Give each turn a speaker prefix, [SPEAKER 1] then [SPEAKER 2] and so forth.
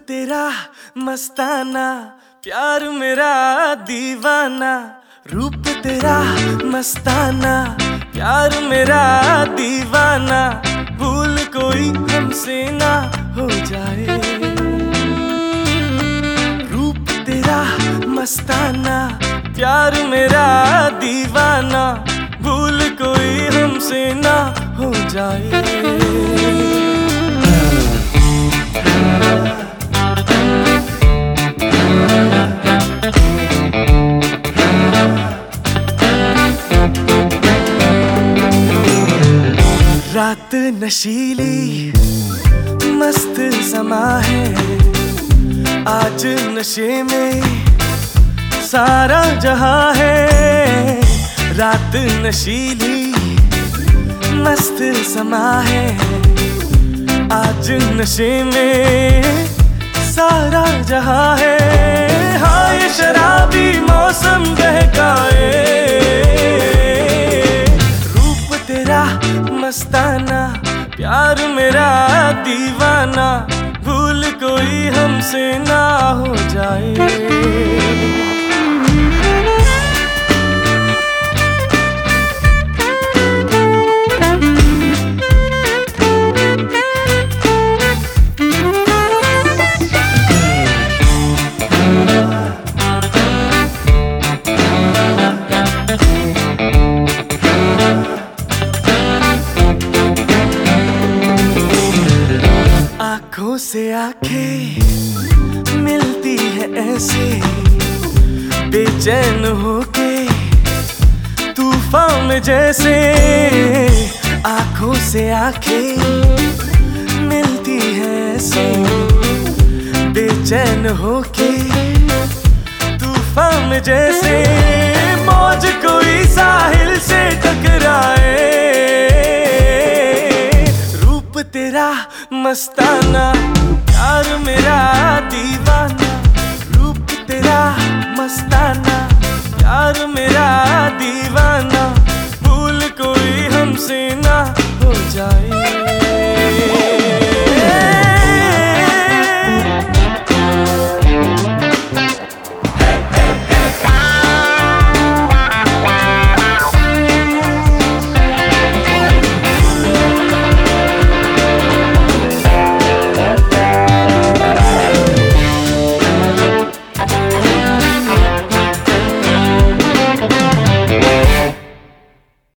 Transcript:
[SPEAKER 1] तेरा मस्ताना, प्यार मेरा दीवाना। रूप तेरा मस्ताना, प्यार मेरा दीवाना। भूल कोई हमसे ना हो जाए। रूप तेरा मस्ताना, प्यार मेरा दीवाना। भूल कोई हमसे ना हो जाए। रात नशीली मस्त समा है, आज नशे में सारा जहां है। रात नशीली मस्त समा है, आज नशे में सारा जहां है। हाँ ये शराबी मौसम बहकाए। रूप तेरा मस्ताना, प्यार मेरा दीवाना। भूल कोई हमसे ना हो जाए। आँखों से आंखें मिलती है ऐसे, बेचैन होके तूफान में जैसे। आँखों से आंखें मिलती है ऐसे, बेचैन होके तूफान में जैसे। मौज कोई साहिल से टकराए। रूप तेरा मस्ताना, प्यार मेरा दीवाना। रूप तेरा मस्ताना, प्यार मेरा दीवाना। भूल कोई हमसे ना हो जाए।